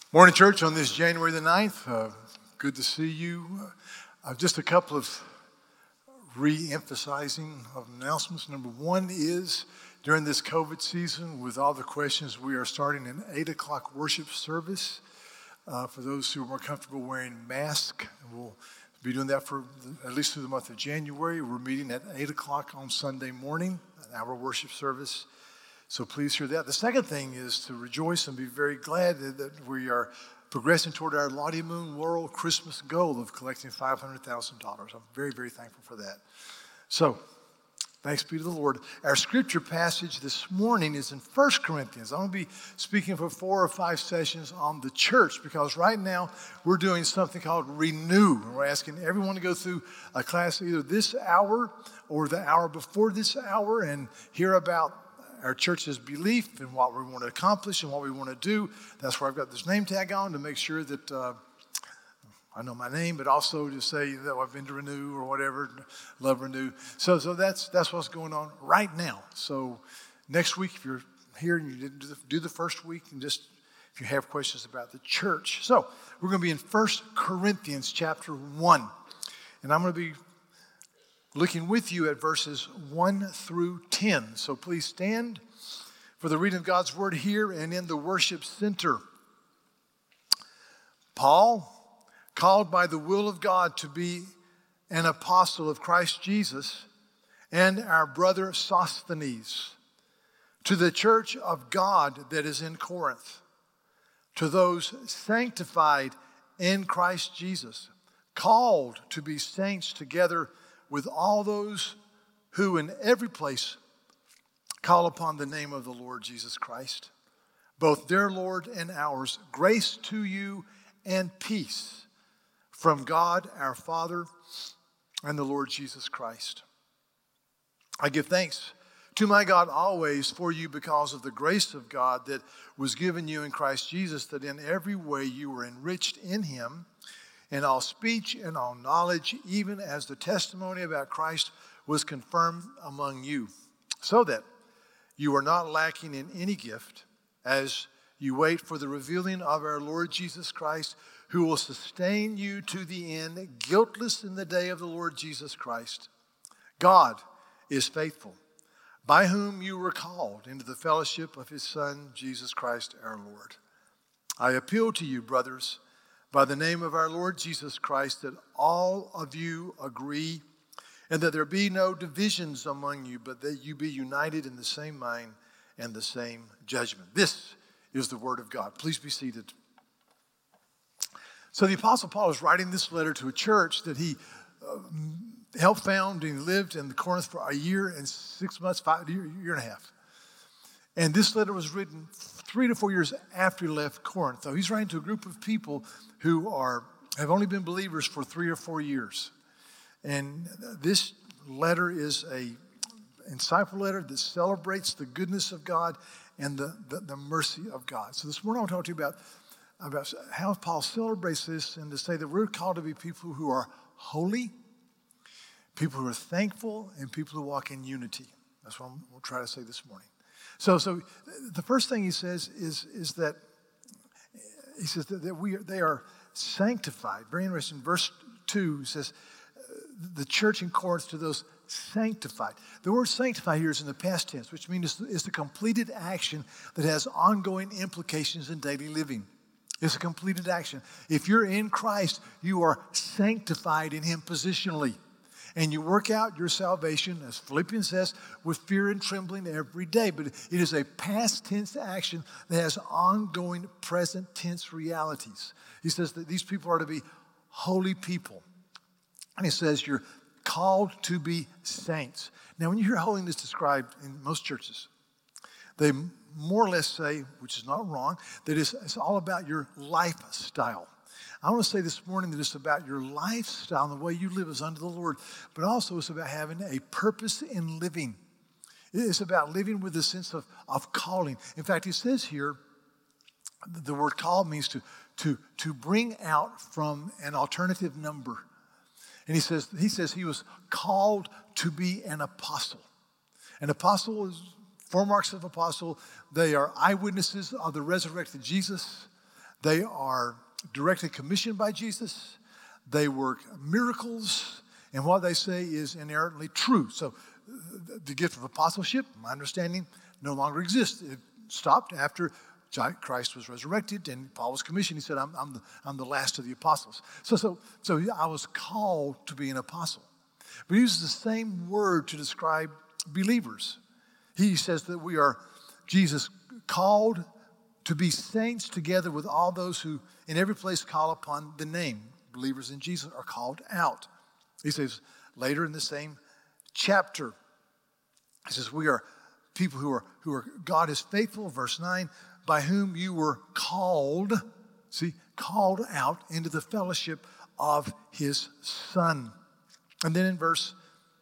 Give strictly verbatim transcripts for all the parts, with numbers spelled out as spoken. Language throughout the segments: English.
Morning, church, on this January the ninth. Uh, good to see you. Uh, just a couple of re-emphasizing of announcements. Number one is, during this COVID season, with all the questions, we are starting an eight o'clock worship service. Uh, for those who are more comfortable wearing masks, we'll be doing that for the, at least through the month of January. We're meeting at eight o'clock on Sunday morning, an hour worship service. So please hear that. The second thing is to rejoice and be very glad that we are progressing toward our Lottie Moon World Christmas goal of collecting five hundred thousand dollars. I'm very, very thankful for that. So, thanks be to the Lord. Our scripture passage this morning is in First Corinthians. I'm going to be speaking for four or five sessions on the church because right now we're doing something called Renew. We're asking everyone to go through a class either this hour or the hour before this hour and hear about our church's belief and what we want to accomplish and what we want to do. That's where I've got this name tag on to make sure that uh, I know my name, but also to say that I've been to Renew or whatever, love Renew. So, so that's that's what's going on right now. So next week, if you're here and you didn't do the, do the first week, and just if you have questions about the church. So we're going to be in First Corinthians chapter one, and I'm going to be looking with you at verses one through ten. So please stand for the reading of God's word here and in the worship center. Paul, called by the will of God to be an apostle of Christ Jesus, and our brother Sosthenes, to the church of God that is in Corinth, to those sanctified in Christ Jesus, called to be saints together with all those who in every place call upon the name of the Lord Jesus Christ, both their Lord and ours, grace to you and peace from God our Father and the Lord Jesus Christ. I give thanks to my God always for you because of the grace of God that was given you in Christ Jesus, that in every way you were enriched in him, in all speech and all knowledge, even as the testimony about Christ was confirmed among you, so that you are not lacking in any gift as you wait for the revealing of our Lord Jesus Christ, who will sustain you to the end, guiltless in the day of the Lord Jesus Christ. God is faithful, by whom you were called into the fellowship of his Son, Jesus Christ our Lord. I appeal to you, brothers, by the name of our Lord Jesus Christ, that all of you agree and that there be no divisions among you, but that you be united in the same mind and the same judgment. This is the word of God. Please be seated. So the Apostle Paul is writing this letter to a church that he uh, helped found and he lived in Corinth for a year and six months, five, year, year and a half. And this letter was written three to four years after he left Corinth. So he's writing to a group of people who are have only been believers for three or four years. And this letter is a insightful letter that celebrates the goodness of God and the, the, the mercy of God. So this morning I want to talk to you about, about how Paul celebrates this and to say that we're called to be people who are holy, people who are thankful, and people who walk in unity. That's what I'm, we'll try to say this morning. So, so the first thing he says is, is that he says that, that we are, they are sanctified. Very interesting. Verse two says, the church in Corinth to those sanctified. The word sanctified here is in the past tense, which means it's, it's a completed action that has ongoing implications in daily living. It's a completed action. If you're in Christ, you are sanctified in him positionally. And you work out your salvation, as Philippians says, with fear and trembling every day. But it is a past tense action that has ongoing present tense realities. He says that these people are to be holy people. And he says you're called to be saints. Now, when you hear holiness described in most churches, they more or less say, which is not wrong, that it's, it's all about your lifestyle. I want to say this morning that it's about your lifestyle and the way you live is unto the Lord, but also it's about having a purpose in living. It's about living with a sense of, of calling. In fact, he says here, the word call means to, to, to bring out from an alternative number. And he says, he says he was called to be an apostle. An apostle is four marks of apostle. They are eyewitnesses of the resurrected Jesus. They are directly commissioned by Jesus. They work miracles, and what they say is inerrantly true. So the gift of apostleship, my understanding, no longer exists. It stopped after Christ was resurrected and Paul was commissioned. He said, I'm, I'm, the, I'm the last of the apostles. So, so, so I was called to be an apostle. But he uses the same word to describe believers. He says that we are, Jesus called to be saints together with all those who in every place call upon the name. Believers in Jesus are called out. He says later in the same chapter, he says we are people who are, who are, God is faithful, verse nine, by whom you were called, see, called out into the fellowship of his Son. And then in verse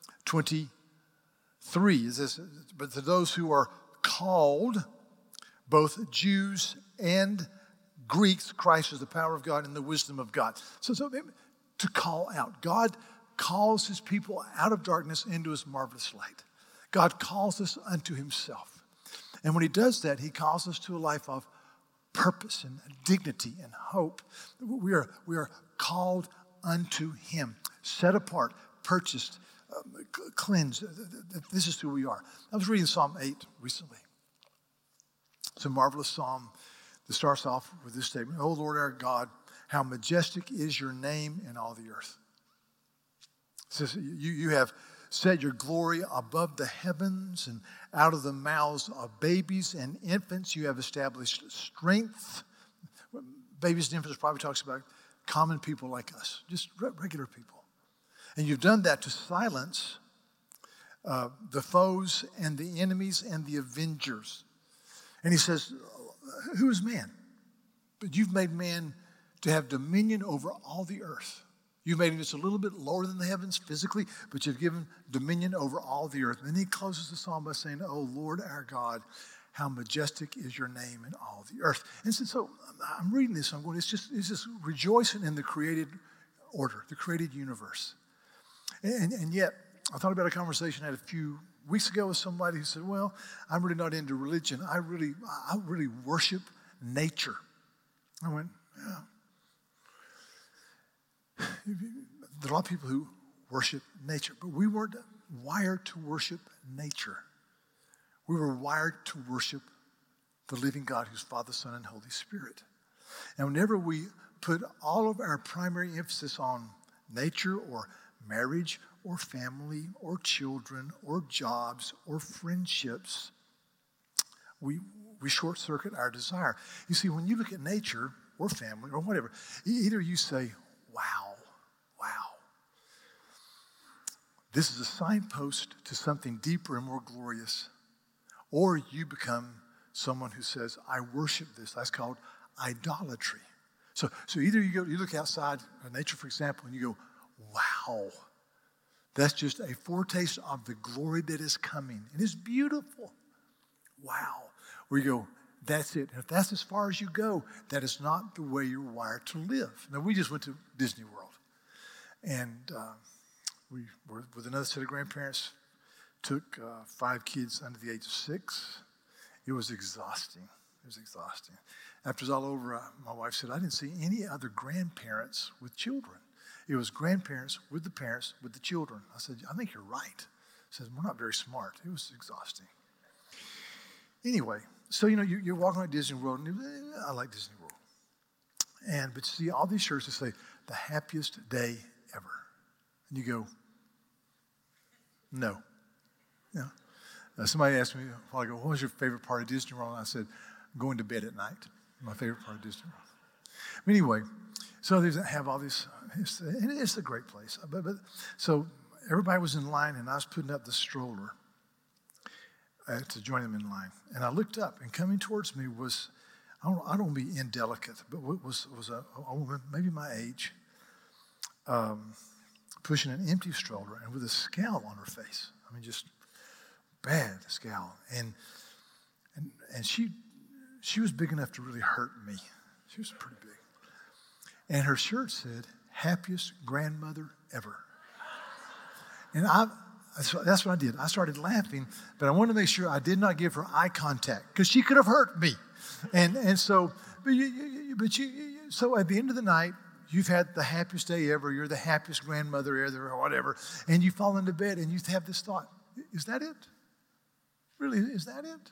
twenty-three, it says, but to those who are called, both Jews and Greeks, Christ is the power of God and the wisdom of God. So, so to call out. God calls his people out of darkness into his marvelous light. God calls us unto himself. And when he does that, he calls us to a life of purpose and dignity and hope. We are, we are called unto him, set apart, purchased, um, cleansed. This is who we are. I was reading Psalm eight recently. It's a marvelous psalm that starts off with this statement, O Lord our God, how majestic is your name in all the earth. It says, you, you have set your glory above the heavens, and out of the mouths of babies and infants you have established strength. Babies and infants probably talks about common people like us, just regular people. And you've done that to silence uh, the foes and the enemies and the avengers. And he says, who is man? But you've made man to have dominion over all the earth. You've made him just a little bit lower than the heavens physically, but you've given dominion over all the earth. And then he closes the psalm by saying, oh, Lord our God, how majestic is your name in all the earth. And so, so I'm reading this, I'm going, it's just, it's just rejoicing in the created order, the created universe. And, and yet, I thought about a conversation I had a few weeks ago with somebody who said, well, I'm really not into religion. I really, I really worship nature. I went, yeah. There are a lot of people who worship nature, but we weren't wired to worship nature. We were wired to worship the living God who's Father, Son, and Holy Spirit. And whenever we put all of our primary emphasis on nature or marriage or family or children or jobs or friendships, we, we short-circuit our desire. You see, when you look at nature or family or whatever, either you say, wow, wow. This is a signpost to something deeper and more glorious. Or you become someone who says, I worship this. That's called idolatry. So, so either you go, you look outside at nature, for example, and you go, wow. That's just a foretaste of the glory that is coming. It is beautiful. Wow. Or you go, that's it. And if that's as far as you go, that is not the way you're wired to live. Now, we just went to Disney World. And uh, we were with another set of grandparents, took uh, five kids under the age of six. It was exhausting. It was exhausting. After it was all over, uh, my wife said, I didn't see any other grandparents with children. It was grandparents with the parents with the children. I said, I think you're right. I said, we're not very smart. It was exhausting. Anyway, so, you know, you, you're walking around Disney World, and you, eh, I like Disney World. And, but you see all these shirts that say, the happiest day ever. And you go, no. You know, uh, somebody asked me a while ago, what was your favorite part of Disney World? And I said, going to bed at night. My favorite part of Disney World. But anyway, so they have all these, it's, and it's a great place. But, but so everybody was in line, and I was putting up the stroller uh, to join them in line. And I looked up, and coming towards me was, I don't, I don't want to be indelicate, but was was a, a woman, maybe my age, um, pushing an empty stroller and with a scowl on her face. I mean, just bad scowl. And and and she she was big enough to really hurt me. She was pretty big. And her shirt said, happiest grandmother ever. And I, that's what I did. I started laughing, but I wanted to make sure I did not give her eye contact because she could have hurt me. And and so but you, you, but you, you, so at the end of the night, you've had the happiest day ever. You're the happiest grandmother ever, or whatever, and you fall into bed and you have this thought: is that it? Really, is that it?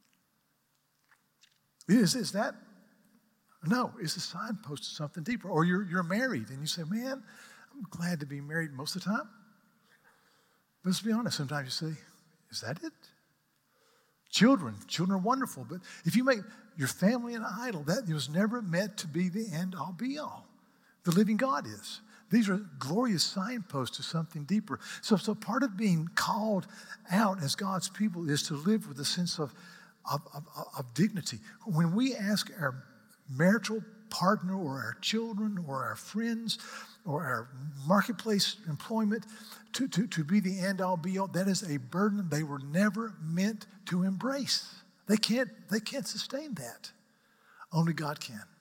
Is is that? No, it's a signpost to something deeper. Or you're you're married and you say, "Man, I'm glad to be married most of the time." But let's be honest. Sometimes you say, "Is that it?" Children, children are wonderful, but if you make your family an idol, that was never meant to be the end-all, be-all. The living God is. These are glorious signposts to something deeper. So, so part of being called out as God's people is to live with a sense of, of, of, of dignity. When we ask our marital partner or our children or our friends or our marketplace employment to, to, to be the end-all, be-all, that is a burden they were never meant to embrace. They can't, they can't sustain that. Only God can. I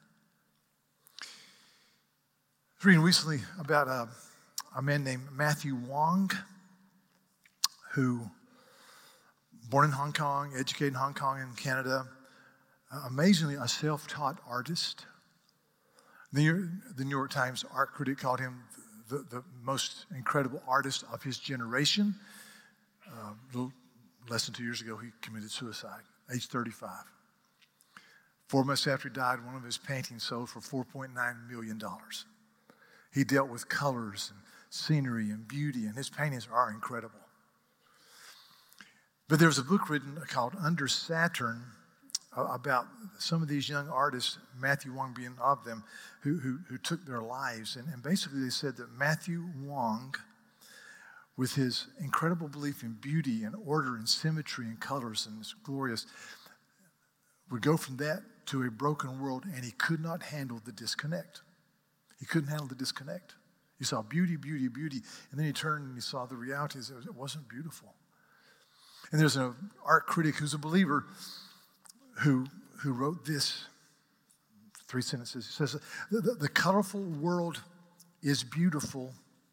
was reading recently about a, a man named Matthew Wong, who, born in Hong Kong, educated in Hong Kong and Canada, uh, amazingly a self-taught artist. The, the New York Times art critic called him the, the most incredible artist of his generation. Uh, a little less than two years ago, he committed suicide, age thirty-five. Four months after he died, one of his paintings sold for four point nine million dollars. He dealt with colors and scenery and beauty, and his paintings are incredible. But there was a book written called Under Saturn uh, about some of these young artists, Matthew Wong being of them, who, who, who took their lives. And, and basically they said that Matthew Wong, with his incredible belief in beauty and order and symmetry and colors and it's glorious, would go from that to a broken world, and he could not handle the disconnect. He couldn't handle the disconnect. He saw beauty, beauty, beauty, and then he turned and he saw the reality is it wasn't beautiful. And there's an art critic who's a believer who, who wrote this, three sentences. He says, the, the, the colorful world is beautiful,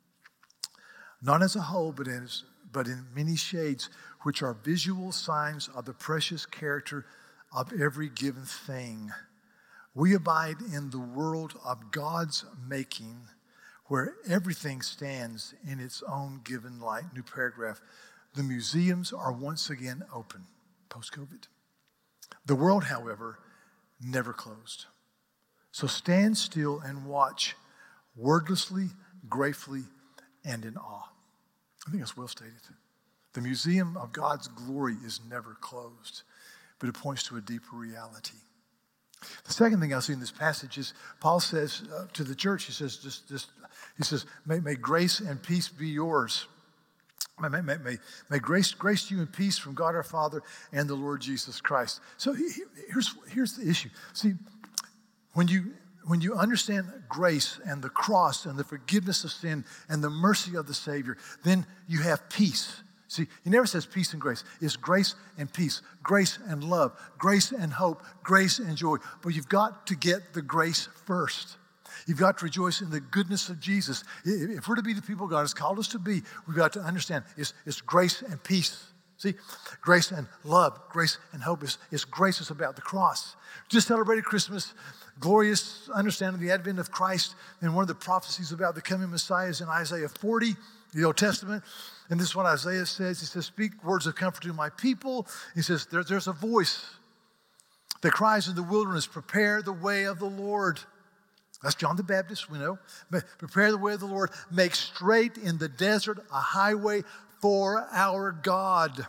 not as a whole, but, as, but in many shades, which are visual signs of the precious character of every given thing. We abide in the world of God's making, where everything stands in its own given light. New paragraph. The museums are once again open, post-COVID. The world, however, never closed. So stand still and watch, wordlessly, gratefully, and in awe. I think that's well stated. The museum of God's glory is never closed, but it points to a deeper reality. The second thing I see in this passage is Paul says uh, to the church, he says, just, just, he says, may, may grace and peace be yours. May, may, may, may grace, grace to you and peace from God our Father and the Lord Jesus Christ. So he, here's, here's the issue. See, when you, when you understand grace and the cross and the forgiveness of sin and the mercy of the Savior, then you have peace. See, he never says peace and grace. It's grace and peace, grace and love, grace and hope, grace and joy. But you've got to get the grace first. You've got to rejoice in the goodness of Jesus. If we're to be the people God has called us to be, we've got to understand it's, it's grace and peace. See, grace and love, grace and hope. It's, it's grace. It's about the cross. Just celebrated Christmas, glorious understanding of the advent of Christ. And one of the prophecies about the coming Messiah is in Isaiah forty, the Old Testament. And this is what Isaiah says. He says, speak words of comfort to my people. He says, there, there's a voice that cries in the wilderness, prepare the way of the Lord. That's John the Baptist, we know. Prepare the way of the Lord. Make straight in the desert a highway for our God.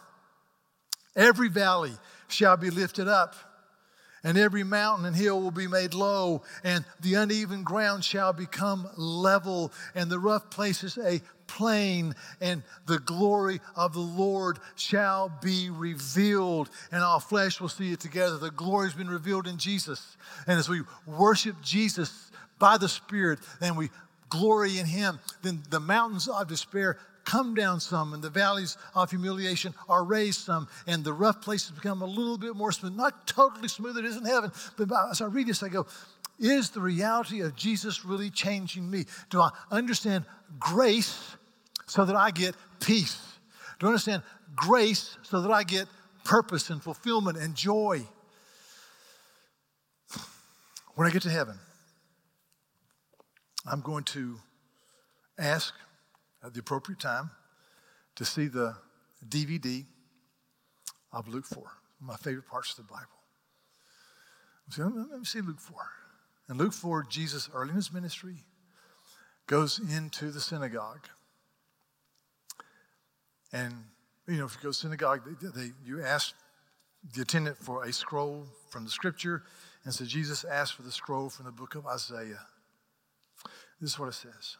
Every valley shall be lifted up, and every mountain and hill will be made low, and the uneven ground shall become level, and the rough places a plain, and the glory of the Lord shall be revealed, and all flesh will see it together. The glory has been revealed in Jesus. And as we worship Jesus by the Spirit, and we glory in Him, then the mountains of despair come down some, and the valleys of humiliation are raised some, and the rough places become a little bit more smooth. Not totally smooth, it is in heaven, but as I read this, I go, is the reality of Jesus really changing me? Do I understand grace so that I get peace? Do I understand grace so that I get purpose and fulfillment and joy? When I get to heaven, I'm going to ask at the appropriate time to see the D V D of Luke four, my favorite parts of the Bible. So let me see Luke four. In Luke four, Jesus, early in his ministry, goes into the synagogue. And, you know, if you go to synagogue, they, they, you ask the attendant for a scroll from the scripture. And so Jesus asked for the scroll from the book of Isaiah. This is what it says.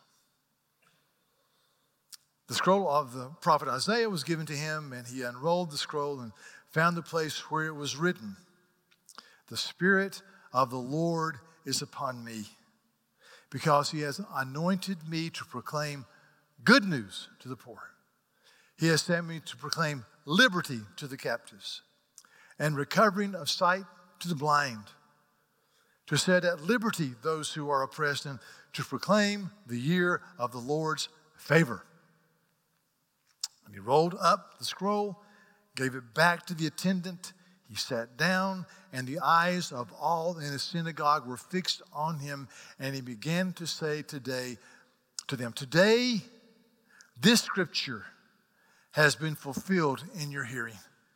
The scroll of the prophet Isaiah was given to him, and he unrolled the scroll and found the place where it was written, "The Spirit of the Lord is upon me, because he has anointed me to proclaim good news to the poor. He has sent me to proclaim liberty to the captives and recovering of sight to the blind, to set at liberty those who are oppressed, and to proclaim the year of the Lord's favor." And he rolled up the scroll, gave it back to the attendant. He sat down, and the eyes of all in the synagogue were fixed on him, and he began to say today to them, "Today, this scripture has been fulfilled in your hearing."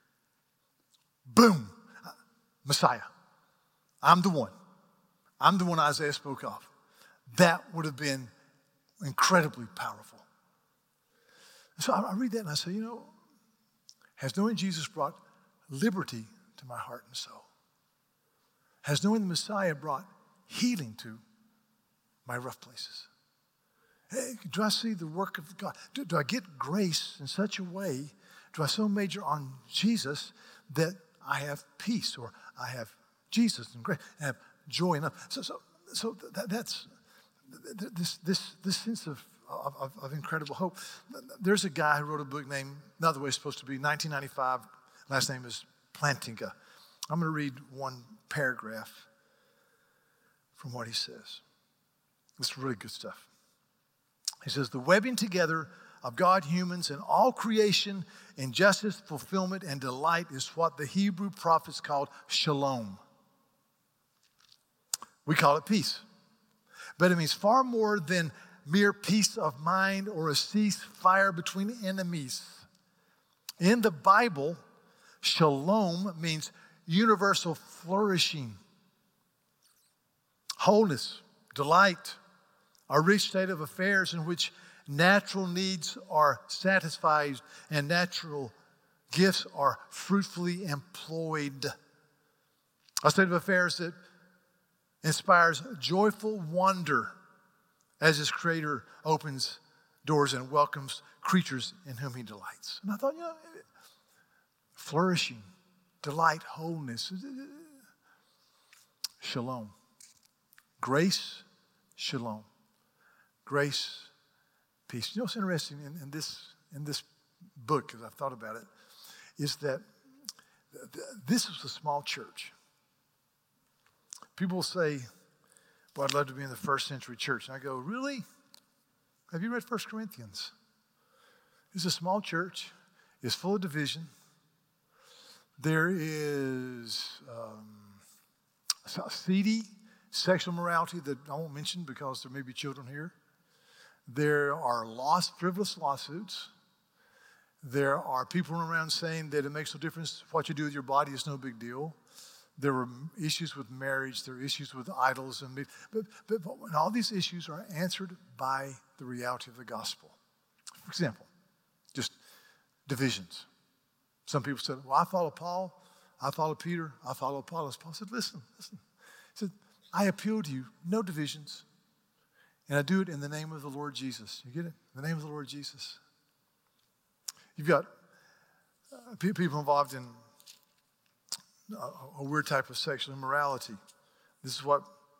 Boom! Messiah. I'm the one. I'm the one Isaiah spoke of. That would have been incredibly powerful. So I read that and I say, you know, has knowing Jesus brought liberty to my heart and soul? Has knowing the Messiah brought healing to my rough places? Hey, do I see the work of God? Do, do I get grace in such a way? Do I so major on Jesus that I have peace, or I have Jesus and grace, and have joy enough? So, so, so that, that's this this this sense of, of of incredible hope. There's a guy who wrote a book named, another way it's supposed to be, nineteen ninety-five. Last name is Plantinga. I'm going to read one paragraph from what he says. It's really good stuff. He says, "The webbing together of God, humans, and all creation in justice, fulfillment, and delight is what the Hebrew prophets called shalom. We call it peace. But it means far more than mere peace of mind or a ceasefire between enemies. In the Bible, shalom means universal flourishing, wholeness, delight, a rich state of affairs in which natural needs are satisfied and natural gifts are fruitfully employed. A state of affairs that inspires joyful wonder as his creator opens doors and welcomes creatures in whom he delights." And I thought, you know, flourishing, delight, wholeness, shalom. Grace, shalom. Grace, peace. You know what's interesting in, in this in this book, as I've thought about it, is that th- th- this was a small church. People say, "Well, I'd love to be in the first century church." And I go, "Really? Have you read First Corinthians? It's a small church. It's full of division. There is um, seedy sexual morality that I won't mention because there may be children here. There are lost, frivolous lawsuits. There are people around saying that it makes no difference what you do with your body, it's no big deal. There were issues with marriage. There are issues with idols. and But, but, but when all these issues are answered by the reality of the gospel. For example, just divisions. Some people said, "Well, I follow Paul. I follow Peter. I follow Apollos." Paul said, listen, listen. He said, "I appeal to you, no divisions. And I do it in the name of the Lord Jesus." You get it? In the name of the Lord Jesus. You've got uh, people involved in a, a weird type of sexual immorality. This is what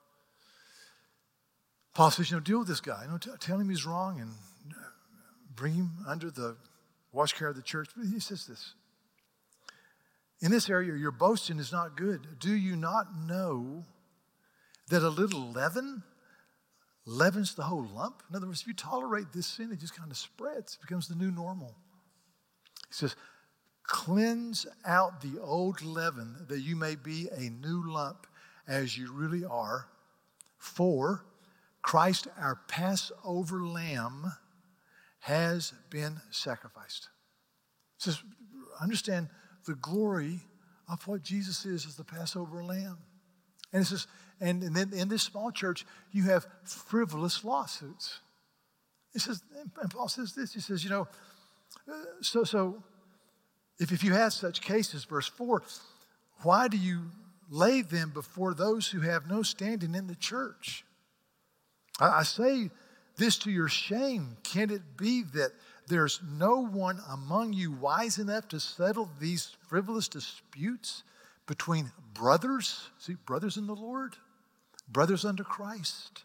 Paul says, you know, deal with this guy. You know, t- tell him he's wrong and bring him under the watch care of the church. But he says this: "In this area, your boasting is not good. Do you not know that a little leaven leavens the whole lump?" In other words, if you tolerate this sin, it just kind of spreads. It becomes the new normal. He says, "Cleanse out the old leaven that you may be a new lump as you really are, for Christ, our Passover lamb, has been sacrificed. It says, understand the glory of what Jesus is as the Passover lamb. And it says, and, and then in this small church, you have frivolous lawsuits. It says, and Paul says this, he says, you know, so so if, if you have such cases, verse four, why do you lay them before those who have no standing in the church? I, I say this to your shame. Can it be that there's no one among you wise enough to settle these frivolous disputes between brothers? See, brothers in the Lord, brothers under Christ.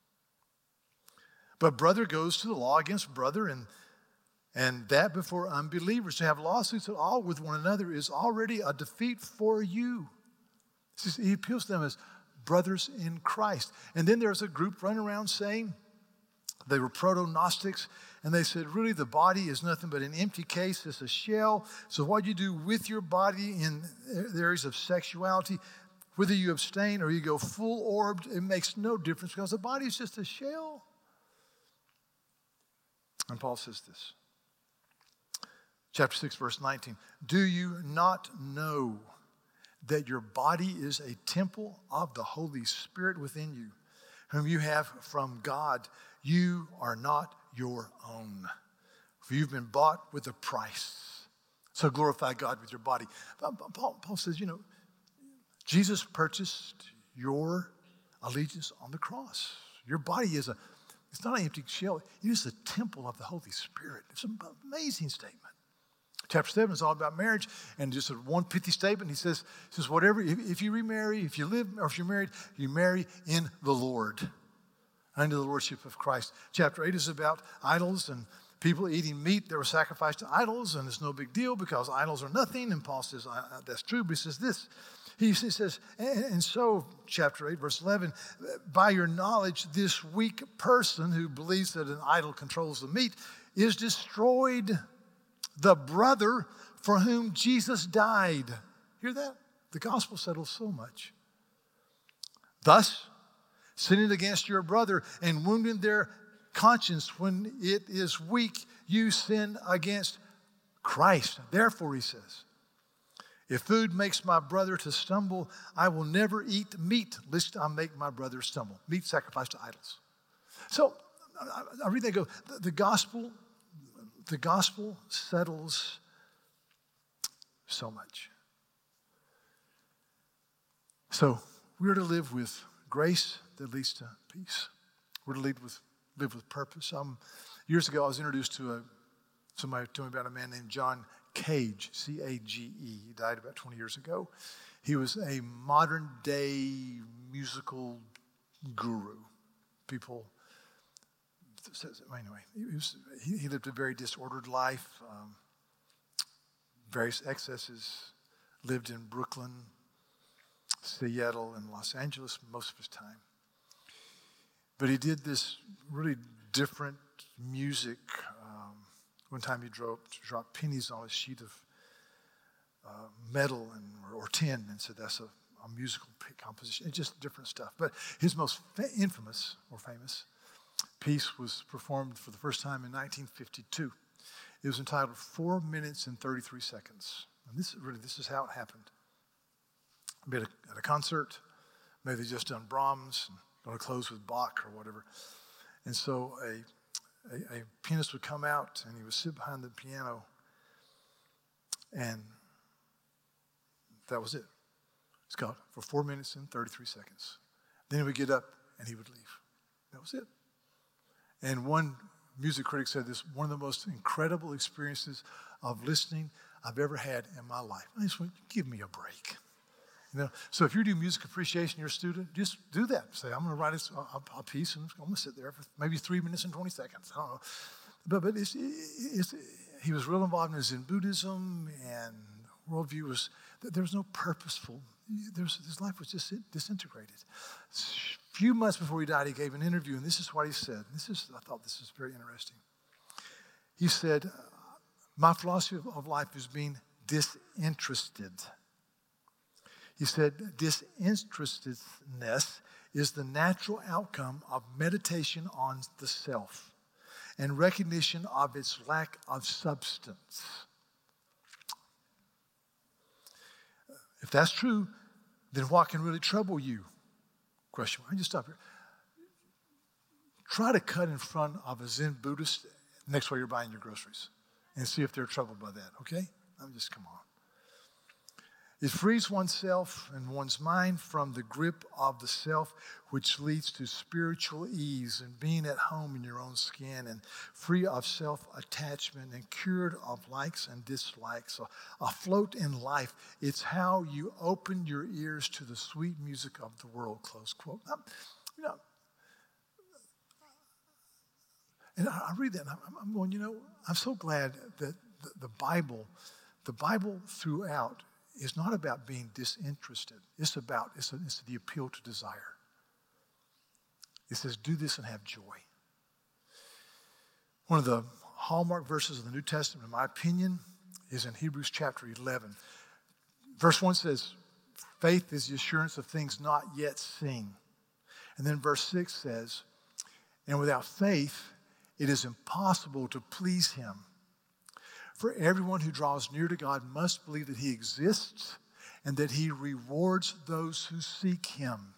But brother goes to the law against brother, and, and that before unbelievers. To have lawsuits at all with one another is already a defeat for you. He appeals to them as brothers in Christ. And then there's a group running around saying, they were proto-Gnostics, and they said, really, the body is nothing but an empty case. It's a shell. So what you do with your body in the areas of sexuality, whether you abstain or you go full-orbed, it makes no difference because the body is just a shell. And Paul says this, chapter six, verse nineteen, do you not know that your body is a temple of the Holy Spirit within you, whom you have from God? You are not your own, for you've been bought with a price. So glorify God with your body. Paul, Paul says, you know, Jesus purchased your allegiance on the cross. Your body is a, it's not an empty shell. It is the temple of the Holy Spirit. It's an amazing statement. Chapter seven is all about marriage, and just a one pithy statement. He says, he says whatever, if, if you remarry, if you live, or if you're married, you marry in the Lord, under the lordship of Christ. Chapter eight is about idols and people eating meat that were sacrificed to idols, and it's no big deal because idols are nothing. And Paul says, I, I, that's true, but he says this. He says, and, and so, chapter eight, verse eleven, by your knowledge, this weak person who believes that an idol controls the meat is destroyed the brother for whom Jesus died. Hear that? The gospel settles so much. Thus, sinning against your brother and wounding their conscience when it is weak, you sin against Christ. Therefore, he says, if food makes my brother to stumble, I will never eat meat, lest I make my brother stumble. Meat sacrificed to idols. So I, I read that and go, the, the gospel, the gospel settles so much. So we're to live with grace that leads to peace. We're to lead with, live with purpose. Um, years ago, I was introduced to a, somebody told me about a man named John Cage, C A G E. He died about twenty years ago. He was a modern day musical guru. People, anyway, he, was, he, he lived a very disordered life, um, various excesses, lived in Brooklyn, Seattle, and Los Angeles most of his time. But he did this really different music. Um, one time he dropped, dropped pennies on a sheet of uh, metal and, or, or tin and said that's a, a musical composition. It's just different stuff. But his most fa- infamous or famous piece was performed for the first time in nineteen fifty-two. It was entitled Four Minutes and thirty-three Seconds. And this is really, this is how it happened. At a, at a concert, maybe they just done Brahms, and going to close with Bach or whatever. And so a, a, a pianist would come out, and he would sit behind the piano, and that was it. It's called For Four Minutes and thirty-three Seconds. Then he would get up, and he would leave. That was it. And one music critic said this, one of the most incredible experiences of listening I've ever had in my life. I just went, give me a break. You know, so if you're doing music appreciation, you're a student, just do that. Say, I'm going to write a, a, a piece, and I'm going to sit there for maybe three minutes and twenty seconds. I don't know. But, but it's, it's, he was real involved in Zen Buddhism, and worldview was, there was no purposeful, there was, his life was just disintegrated. A few months before he died, he gave an interview, and this is what he said. This is, I thought this was very interesting. He said, my philosophy of life is being disinterested. He said, disinterestedness is the natural outcome of meditation on the self and recognition of its lack of substance. If that's true, then what can really trouble you? Question mark. I just stop here. Try to cut in front of a Zen Buddhist next while you're buying your groceries and see if they're troubled by that, okay? I'm just, come on. It frees oneself and one's mind from the grip of the self, which leads to spiritual ease and being at home in your own skin and free of self-attachment and cured of likes and dislikes. So, afloat in life, it's how you open your ears to the sweet music of the world, close quote. Now, you know, and I read that and I'm going, you know, I'm so glad that the Bible, the Bible throughout, is not about being disinterested. It's about, it's, a, it's the appeal to desire. It says, do this and have joy. One of the hallmark verses of the New Testament, in my opinion, is in Hebrews chapter eleven. Verse one says, faith is the assurance of things not yet seen. And then verse six says, and without faith, it is impossible to please him. For everyone who draws near to God must believe that he exists and that he rewards those who seek him.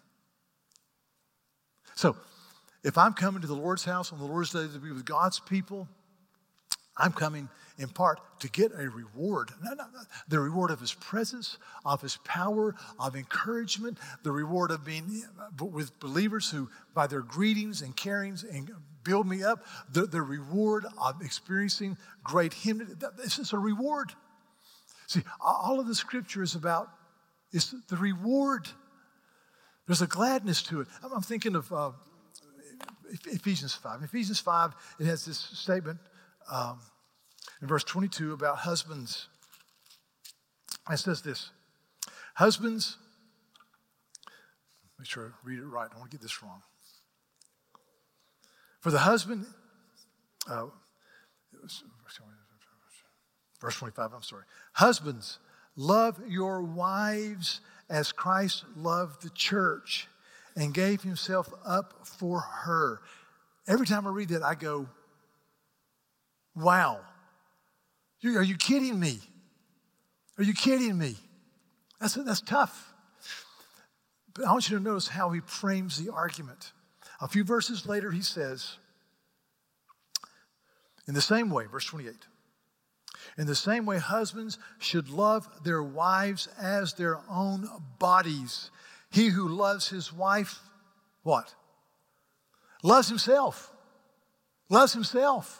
So, if I'm coming to the Lord's house on the Lord's day to be with God's people, I'm coming in part to get a reward. No, no, no. The reward of his presence, of his power, of encouragement, the reward of being with believers who, by their greetings and carings, and build me up, the, the reward of experiencing great hymn. This is a reward. See, all of the scripture is about is the reward. There's a gladness to it. I'm thinking of uh, Ephesians five. In Ephesians five, it has this statement um, in verse twenty-two about husbands. It says this, husbands, make sure I read it right. I don't want to get this wrong. For the husband, uh, verse twenty-five, I'm sorry. Husbands, love your wives as Christ loved the church and gave himself up for her. Every time I read that, I go, wow. Are you kidding me? Are you kidding me? That's, that's tough. But I want you to notice how he frames the argument. A few verses later, he says, in the same way, verse twenty-eight, in the same way, husbands should love their wives as their own bodies. He who loves his wife, what? Loves himself. Loves himself.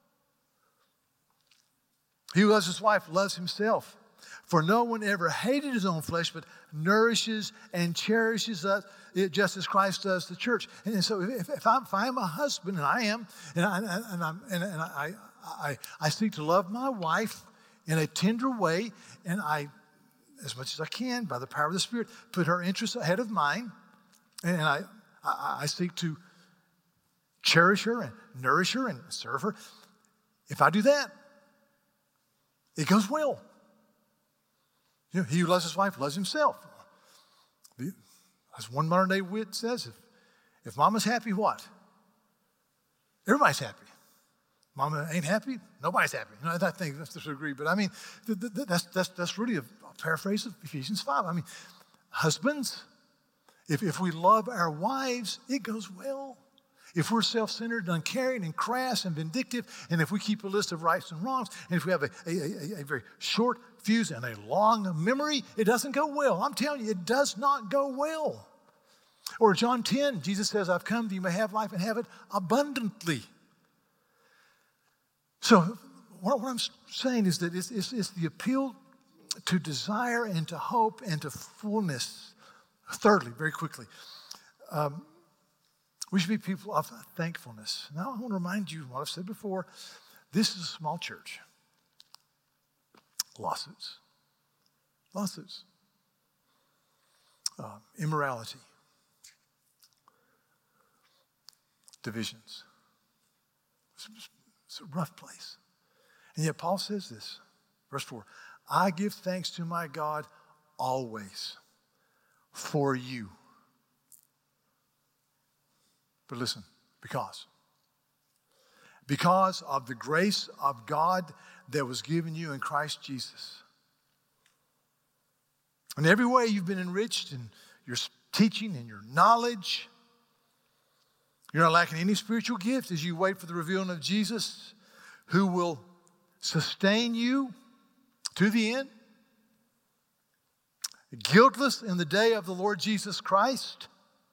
He who loves his wife loves himself. For no one ever hated his own flesh, but nourishes and cherishes us, it just as Christ does the church. And so if, if, I'm, if I am a husband, and I am, and I, and I'm, and, and I, I, I seek to love my wife in a tender way, and I, as much as I can, by the power of the Spirit, put her interests ahead of mine, and I, I, I seek to cherish her and nourish her and serve her. If I do that, it goes well. You know, he who loves his wife loves himself. As one modern day wit says, if, if mama's happy, what? Everybody's happy. Mama ain't happy, nobody's happy. You know, I think that's to agree. But I mean, th- th- that's, that's, that's really a, a paraphrase of Ephesians five. I mean, husbands, if, if we love our wives, it goes well. If we're self-centered, uncaring, and crass, and vindictive, and if we keep a list of rights and wrongs, and if we have a, a, a, a very short fuse and a long memory, it doesn't go well. I'm telling you, it does not go well. Or John ten, Jesus says, I've come that you may have life and have it abundantly. So what, what I'm saying is that it's, it's, it's the appeal to desire and to hope and to fullness. Thirdly, very quickly, um, we should be people of thankfulness. Now, I want to remind you what I've said before. This is a small church. Lawsuits. Lawsuits. Uh, immorality. Divisions. It's, it's a rough place. And yet Paul says this, verse four, I give thanks to my God always. for you. But listen, because. Because of the grace of God that was given you in Christ Jesus. In every way you've been enriched in your teaching and your knowledge. You're not lacking any spiritual gift as you wait for the revealing of Jesus, who will sustain you to the end. Guiltless in the day of the Lord Jesus Christ.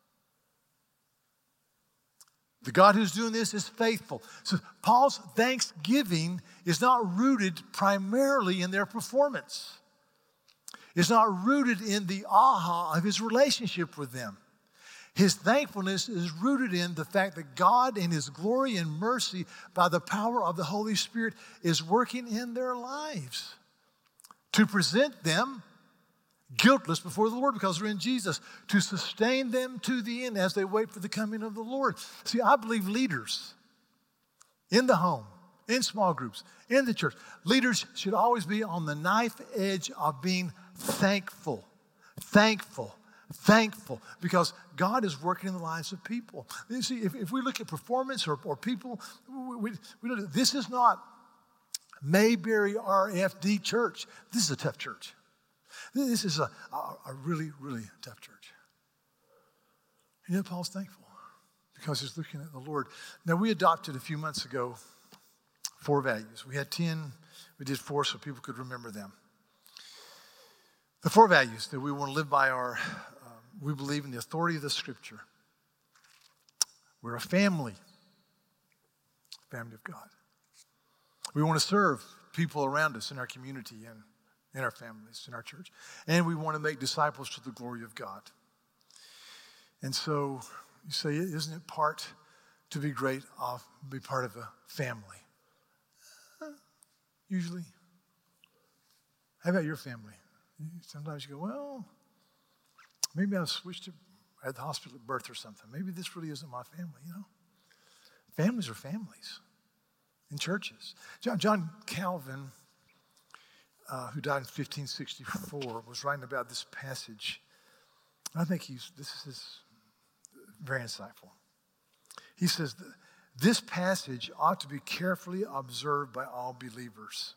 The God who's doing this is faithful. So Paul's thanksgiving is not rooted primarily in their performance. It's not rooted in the aha of his relationship with them. His thankfulness is rooted in the fact that God in his glory and mercy by the power of the Holy Spirit is working in their lives to present them guiltless before the Lord because they're in Jesus, to sustain them to the end as they wait for the coming of the Lord. See, I believe leaders in the home, in small groups, in the church, leaders should always be on the knife edge of being thankful, thankful, thankful, because God is working in the lives of people. You see, if, if we look at performance or, or people, we, we, we don't, this is not Mayberry R F D church. This is a tough church. This is a, a, a really, really tough church. And yet Paul's thankful because he's looking at the Lord. Now, we adopted a few months ago four values. We had ten. We did four so people could remember them. The four values that we want to live by are, uh, we believe in the authority of the Scripture. We're a family, family of God. We want to serve people around us in our community and in our families, in our church. And we want to make disciples to the glory of God. And so you say, isn't it part to be great, I'll be part of a family? Uh, usually. How about your family? Sometimes you go, well, maybe I've switched it at the hospital at birth or something. Maybe this really isn't my family, you know? Families are families in churches. John, John Calvin, uh, who died in fifteen sixty-four, was writing about this passage. I think he's this is very insightful. He says, this passage ought to be carefully observed by all believers.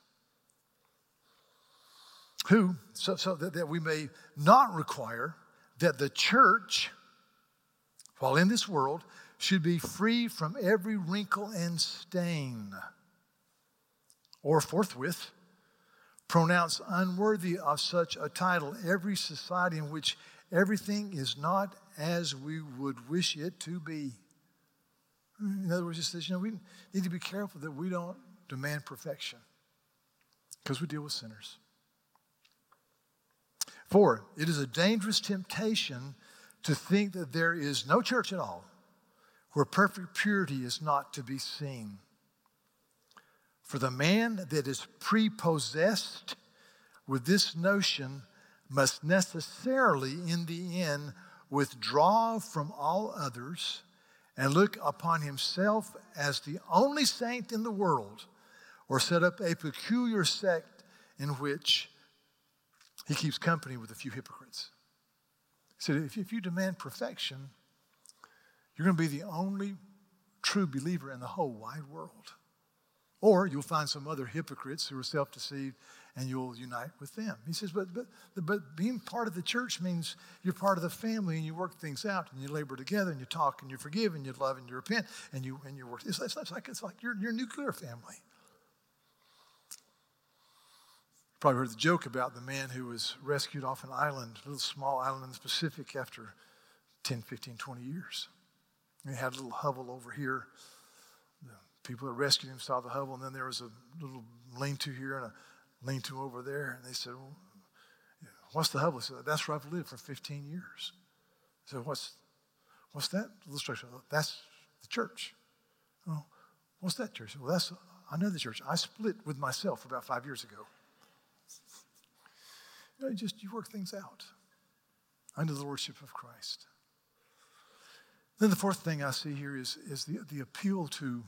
Who, so, so that, that we may not require that the church, while in this world, should be free from every wrinkle and stain, or forthwith pronounce unworthy of such a title every society in which everything is not as we would wish it to be. In other words, it says, you know, we need to be careful that we don't demand perfection because we deal with sinners. Four, it is a dangerous temptation to think that there is no church at all where perfect purity is not to be seen. For the man that is prepossessed with this notion must necessarily, in the end, withdraw from all others and look upon himself as the only saint in the world, or set up a peculiar sect in which he keeps company with a few hypocrites. He said, if you, if you demand perfection, you're going to be the only true believer in the whole wide world. Or you'll find some other hypocrites who are self-deceived and you'll unite with them. He says, but, but, but being part of the church means you're part of the family and you work things out and you labor together and you talk and you forgive and you love and you repent and you, and you work. It's, it's like, it's like your, your nuclear family. Probably heard the joke about the man who was rescued off an island, a little small island in the Pacific after ten, fifteen, twenty years. And he had a little hovel over here. The people that rescued him saw the hovel, and then there was a little lean-to here and a lean-to over there. And they said, well, what's the hovel? He said, that's where I've lived for fifteen years. I said, what's, what's that illustration? That's the church. Oh, what's that church? Well, that's another church. I split with myself about five years ago. You know, you just, you work things out under the lordship of Christ. Then the fourth thing I see here is, is the, the appeal to,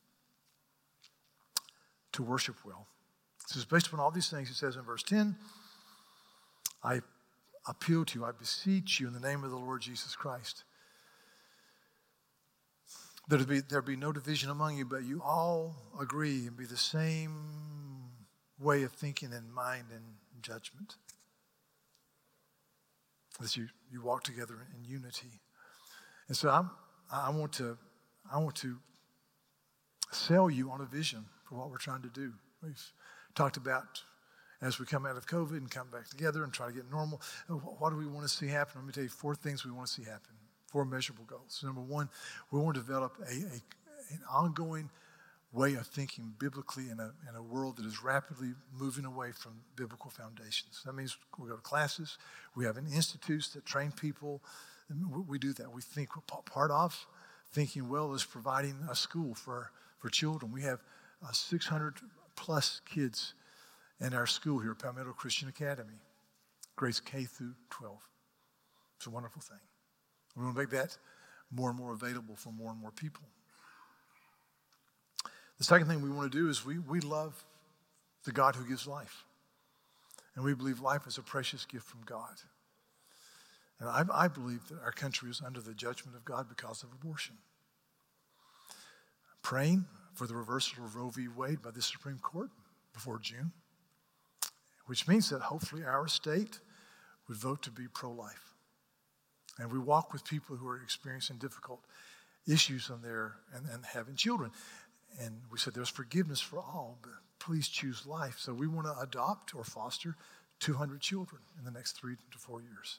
to worship well. It says, based upon all these things, he says in verse ten, I, appeal to you, I beseech you in the name of the Lord Jesus Christ, that there be, there be no division among you, but you all agree and be the same way of thinking and mind and judgment. That you, you walk together in unity. And so I'm, I want to I want to sell you on a vision for what we're trying to do. We've talked about as we come out of COVID and come back together and try to get normal, what do we want to see happen? Let me tell you four things we want to see happen, four measurable goals. Number one, we want to develop a, a an ongoing way of thinking biblically in a, in a world that is rapidly moving away from biblical foundations. That means we go to classes, we have an institutes that train people, and we do that. We think part of thinking well is providing a school for, for children. We have uh, six hundred plus kids in our school here at Palmetto Christian Academy, grades K through twelve. It's a wonderful thing. We want to make that more and more available for more and more people. The second thing we want to do is we, we love the God who gives life. And we believe life is a precious gift from God. And I, I believe that our country is under the judgment of God because of abortion. I'm praying for the reversal of Roe v. Wade by the Supreme Court before June, which means that hopefully our state would vote to be pro-life. And we walk with people who are experiencing difficult issues on their and, and having children. And we said there's forgiveness for all, but please choose life. So we want to adopt or foster two hundred children in the next three to four years.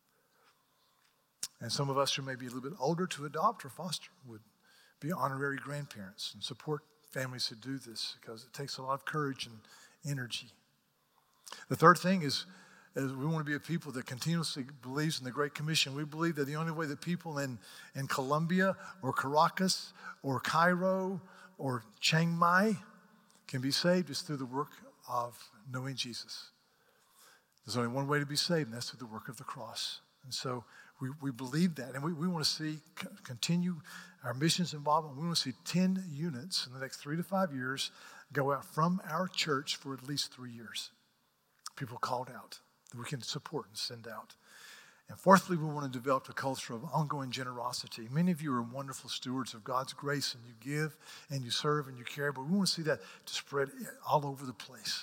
And some of us who may be a little bit older to adopt or foster would be honorary grandparents and support families who do this because it takes a lot of courage and energy. The third thing is, is we want to be a people that continuously believes in the Great Commission. We believe that the only way that people in, in Colombia or Caracas or Cairo or Chiang Mai can be saved is through the work of knowing Jesus. There's only one way to be saved, and that's through the work of the cross. And so we, we believe that, and we, we want to see c- continue our missions involvement. We want to see ten units in the next three to five years go out from our church for at least three years. People called out that we can support and send out. And fourthly, we want to develop a culture of ongoing generosity. Many of you are wonderful stewards of God's grace, and you give and you serve and you care, but we want to see that to spread all over the place.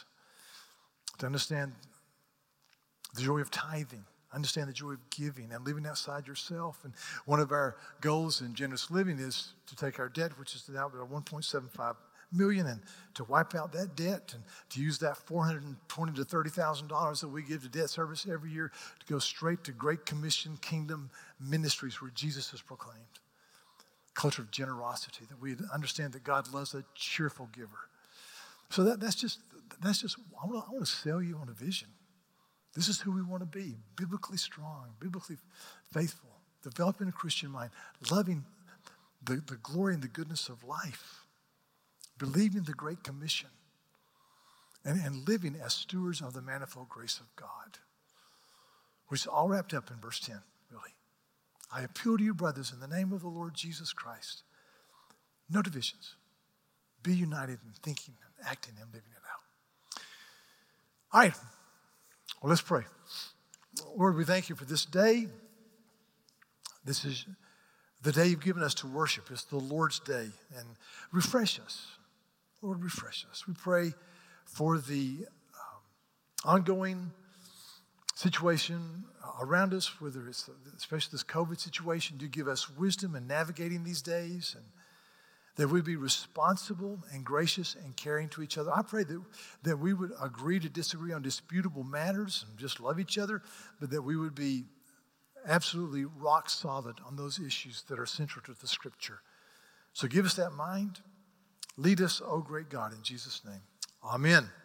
To understand the joy of tithing, understand the joy of giving and living outside yourself. And one of our goals in generous living is to take our debt, which is now about one point seven five million, and to wipe out that debt and to use that four hundred twenty thousand to thirty thousand dollars that we give to debt service every year to go straight to Great Commission Kingdom ministries where Jesus is proclaimed. Culture of generosity, that we understand that God loves a cheerful giver. So that, that's just, that's just I want, to, I want to sell you on a vision. This is who we want to be, biblically strong, biblically faithful, developing a Christian mind, loving the, the glory and the goodness of life, believing the Great Commission, and, and living as stewards of the manifold grace of God, which is all wrapped up in verse ten, really. I appeal to you, brothers, in the name of the Lord Jesus Christ, no divisions. Be united in thinking and acting and living it out. All right. Well, let's pray. Lord, we thank you for this day. This is the day you've given us to worship. It's the Lord's day. And refresh us. Lord, refresh us. We pray for the um, ongoing situation around us, whether it's especially this COVID situation. Do give us wisdom in navigating these days, and that we be responsible and gracious and caring to each other. I pray that, that we would agree to disagree on disputable matters and just love each other, but that we would be absolutely rock solid on those issues that are central to the Scripture. So give us that mind. Lead us, O great God, in Jesus' name. Amen.